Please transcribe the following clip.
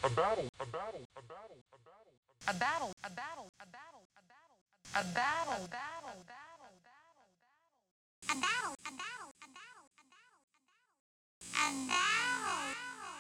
A battle, a battle, a battle, a battle, a battle, a battle, a battle, a battle, a battle, a battle, a battle, a battle, a battle.